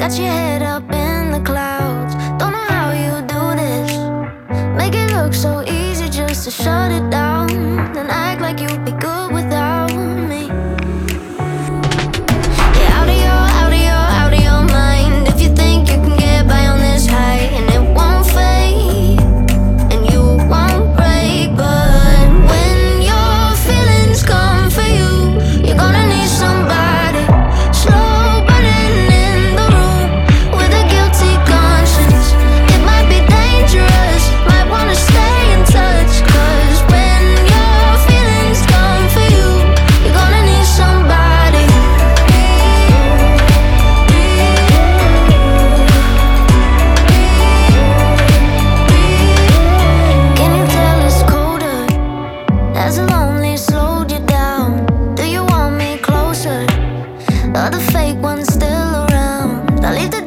got your head up in the clouds. Don't know how you do this. Make it look so easy just to shut it down, then act like you'd be good without me. You're out of your mind if you think you can get by on this high and it won't fade and you won't break. But when your feelings come for you, you're gonna need somebody slow burning in the room with a guilty conscience. It might be dangerous, might wanna stay in touch, 'cause when your feelings come for you, you're gonna need somebody. Can you tell it's colder? Has the lonely slowed you down? Do you want me closer? Are the fake ones still around? I leave the